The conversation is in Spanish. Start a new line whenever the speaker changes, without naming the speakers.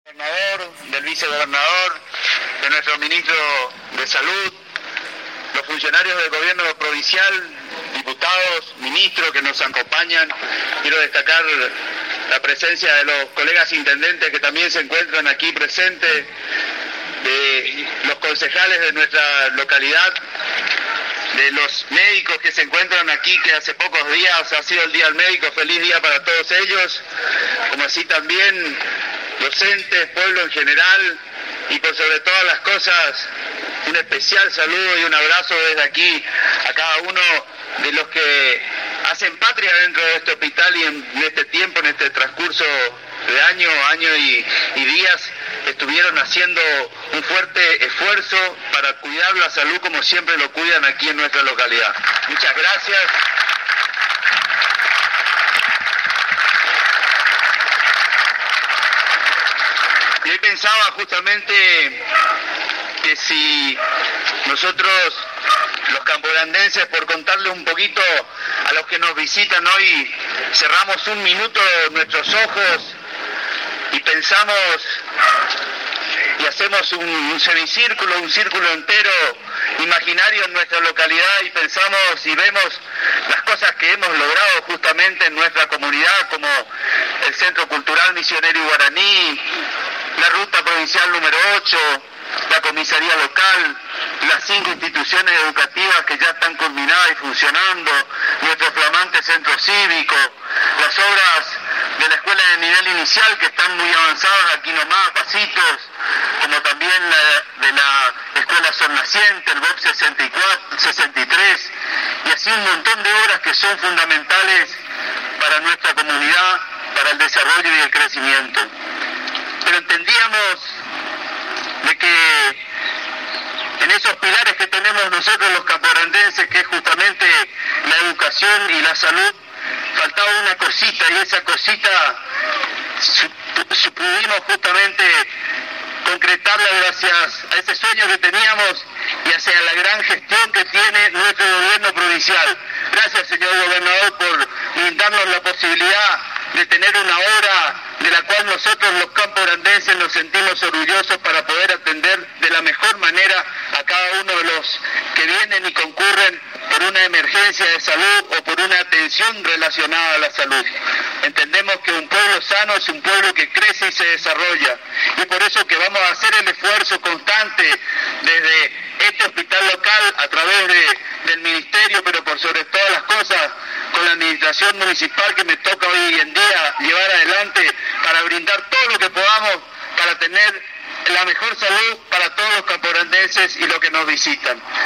Gobernador, del vicegobernador, de nuestro ministro de Salud, los funcionarios del gobierno provincial, diputados, ministros que nos acompañan. Quiero destacar la presencia de los colegas intendentes que también se encuentran aquí presentes, de los concejales de nuestra localidad, de los médicos que se encuentran aquí, que hace pocos días ha sido el Día del Médico. Feliz día para todos ellos, como así también docentes, pueblo en general, y por sobre todas las cosas un especial saludo y un abrazo desde aquí a cada uno de los que hacen patria dentro de este hospital y en este tiempo, en este transcurso de año y días, estuvieron haciendo un fuerte esfuerzo para cuidar la salud como siempre lo cuidan aquí en nuestra localidad. Muchas gracias. Y hoy pensaba justamente que si nosotros, los camporandenses, por contarles un poquito a los que nos visitan hoy, cerramos un minuto nuestros ojos y pensamos y hacemos un semicírculo, un círculo entero imaginario en nuestra localidad, y pensamos y vemos las cosas que hemos logrado justamente en nuestra comunidad, como el Centro Cultural Misionero y Guaraní, la Ruta Provincial número 8, la comisaría local, las 5 instituciones educativas que ya están culminadas y funcionando, nuestro flamante centro cívico, las obras de la escuela de nivel inicial que están muy avanzadas aquí nomás, a pasitos, como también la de la escuela Sol Naciente, el BOP 63, y así un montón de obras que son fundamentales para nuestra comunidad, para el desarrollo y el crecimiento. Pero entendíamos de que en esos pilares que tenemos nosotros los camporandenses, que es justamente la educación y la salud, faltaba una cosita, y esa cosita pudimos justamente concretarla gracias a ese sueño que teníamos y hacia la gran gestión que tiene nuestro gobierno provincial. Gracias, señor gobernador, por brindarnos la posibilidad de tener una obra de la cual nosotros los camporandenses nos sentimos orgullosos, para poder atender de la mejor manera a cada uno de los que vienen y concurren por una emergencia de salud o por una atención relacionada a la salud. Entendemos que un pueblo sano es un pueblo que crece y se desarrolla, y por eso que vamos a hacer el esfuerzo constante desde este hospital local, a través del ministerio, pero por sobre todas las cosas con la administración municipal que me toca hoy en día llevar adelante, para brindar todo lo que podamos para tener la mejor salud para todos los camporandenses y los que nos visitan.